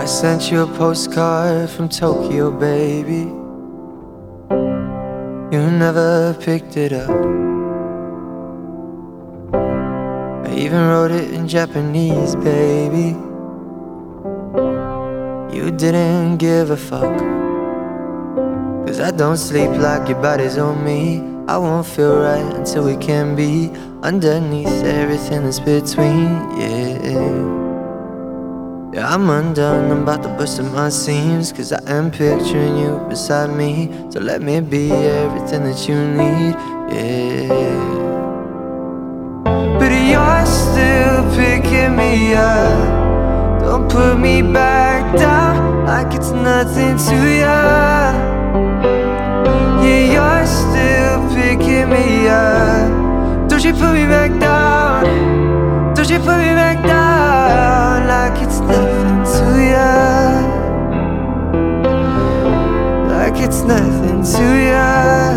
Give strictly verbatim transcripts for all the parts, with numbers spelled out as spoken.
I sent you a postcard from Tokyo, baby. You never picked it up. I even wrote it in Japanese, baby. You didn't give a fuck. Cause I don't sleep like your body's on me. I won't feel right until we can be underneath everything that's between, yeah. Yeah, I'm undone, I'm about to burst at my seams. Cause I am picturing you beside me. So let me be everything that you need, yeah. But you're still picking me up. Don't put me back down like it's nothing to ya. Yeah, you're still picking me up. Don't you put me back down. Don't you put me back down like it's nothing to ya. Like it's nothing to ya.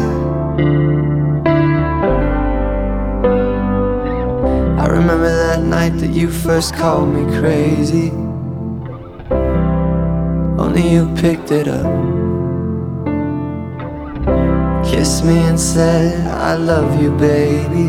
I remember that night that you first called me crazy. Only you picked it up. Kissed me and said, I love you, baby.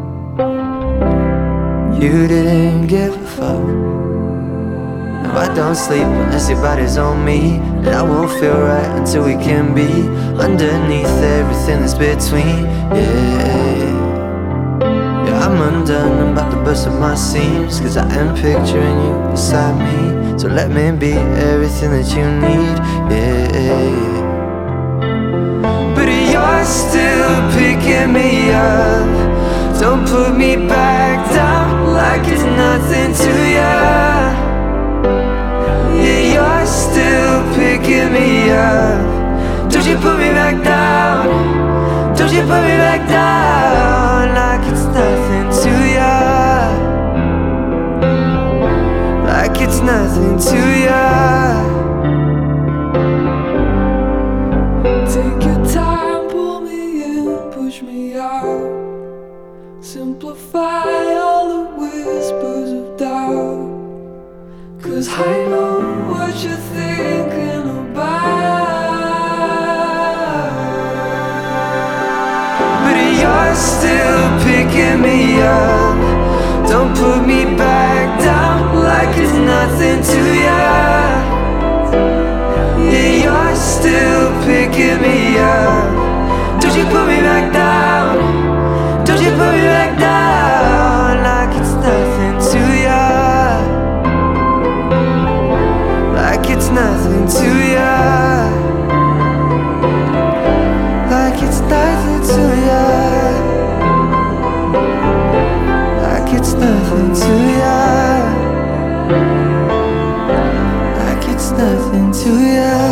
You didn't give a fuck. No, I don't sleep unless your body's on me. And I won't feel right until we can be underneath everything that's between, yeah. Yeah, I'm undone, I'm about to burst at my seams. Cause I am picturing you beside me. So let me be everything that you need, yeah. But you're still picking me up. Don't put me back down like it's nothing to ya. Yeah, you're still picking me up. Don't you put me back down. Don't you put me back down like it's nothing to ya. Like it's nothing to ya. Take your time, pull me in, push me out. Simplify all the whispers of doubt. Cause I know what you're thinking about. But you're still picking me up. Don't put me back down like it's nothing to ya. Yeah, you're still picking me up. Don't you put me back down. Don't you put me back down like it's nothing to ya. Like it's nothing to ya. Like it's nothing to ya. Like it's nothing to ya. Like it's nothing to ya.